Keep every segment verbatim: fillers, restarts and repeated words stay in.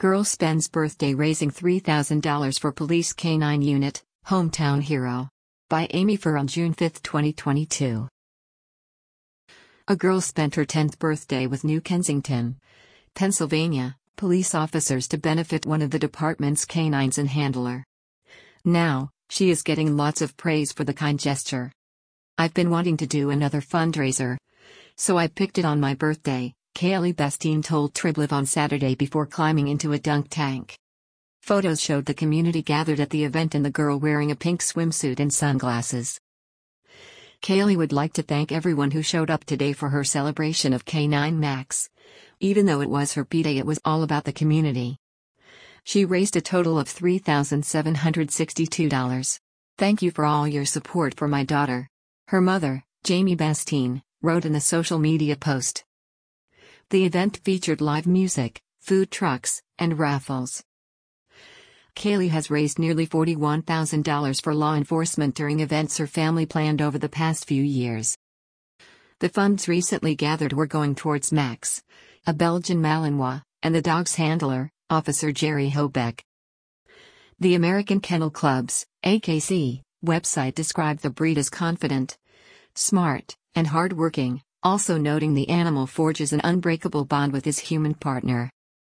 Girl spends birthday raising three thousand dollars for police K nine unit, hometown hero. By Amy Fur on June fifth, twenty twenty-two. A girl spent her tenth birthday with New Kensington, Pennsylvania, police officers to benefit one of the department's canines and handler. Now, she is getting lots of praise for the kind gesture. "I've been wanting to do another fundraiser, so I picked it on my birthday," Kaylee Bastine told TribLive on Saturday before climbing into a dunk tank. Photos showed the community gathered at the event and the girl wearing a pink swimsuit and sunglasses. Kaylee would like to thank everyone who showed up today for her celebration of K nine Max. Even though it was her B-Day, it was all about the community. She raised a total of three thousand seven hundred sixty-two dollars. "Thank you for all your support for my daughter," her mother, Jamie Bastine, wrote in a social media post. The event featured live music, food trucks, and raffles. Kaylee has raised nearly forty-one thousand dollars for law enforcement during events her family planned over the past few years. The funds recently gathered were going towards Max, a Belgian Malinois, and the dog's handler, Officer Jerry Hobeck. The American Kennel Club's A K C website described the breed as confident, smart, and hardworking, also noting the animal forges an unbreakable bond with his human partner.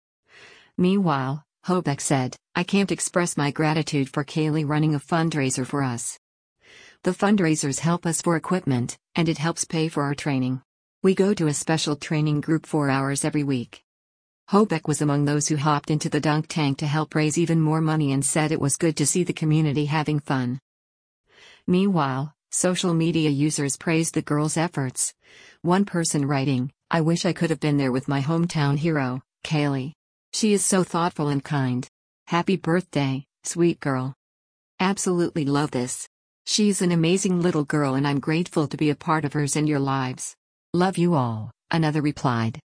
Meanwhile, Hobeck said, "I can't express my gratitude for Kaylee running a fundraiser for us. The fundraisers help us for equipment, and it helps pay for our training. We go to a special training group four hours every week." Hobeck was among those who hopped into the dunk tank to help raise even more money and said it was good to see the community having fun. Meanwhile, social media users praised the girl's efforts. One person writing, "I wish I could have been there with my hometown hero, Kaylee. She is so thoughtful and kind. Happy birthday, sweet girl. Absolutely love this. She's an amazing little girl and I'm grateful to be a part of hers and your lives. Love you all," another replied.